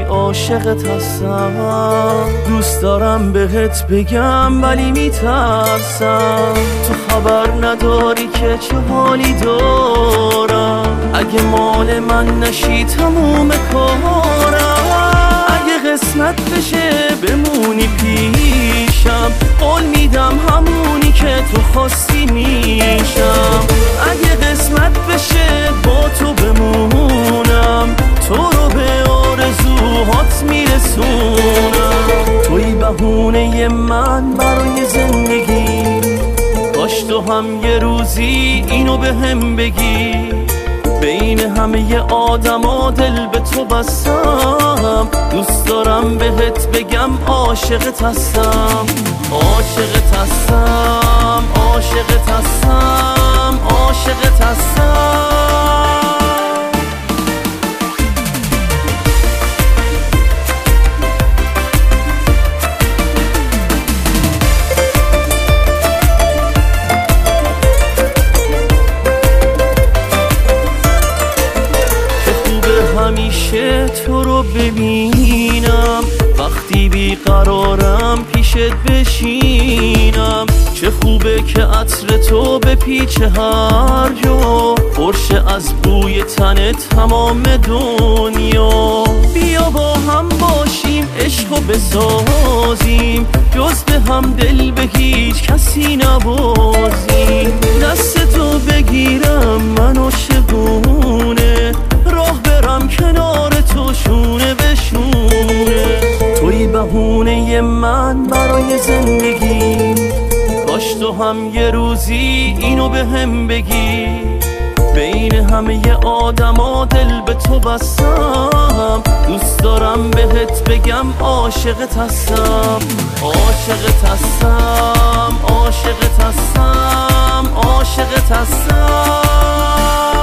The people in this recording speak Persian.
عاشقت هستم. دوست دارم بهت بگم ولی میترسم، تو خبر نداری که چه حالی دارم. اگه مال من نشی تموم کارم، اگه قسمت بشه بمونی پیشم، قول میدم همونی که تو خواستی میشم. اگه قسمت بشه با تو بمونم، تو رو به آرزوهات میرسونم. توی بهونه من برای زندگی، کاش تو هم یه روزی اینو به هم بگی. بین همه آدما دل به تو بستم، دوست دارم بهت بگم عاشقت هستم. عاشقت هستم، عاشقت هستم، عاشقت هستم. همیشه تو رو ببینم، وقتی بیقرارم پیشت بشینم. چه خوبه که عطر تو بپیچه هر جا، پرشه از بوی تن تمام دنیا. بیا با هم باشیم عشقو بسازیم، جز به هم دل به هیچ کسی نبازیم. دست تو بگیرم من عاشقونه، راه برم کنار تو شونه به شونه. توی بهونه من برای زندگی، کاش تو هم یه روزی اینو به هم بگی. بین همه آدما دل به تو بستم، دوست دارم بهت بگم عاشقت هستم. عاشقت هستم، عاشقت هستم، عاشقت هستم.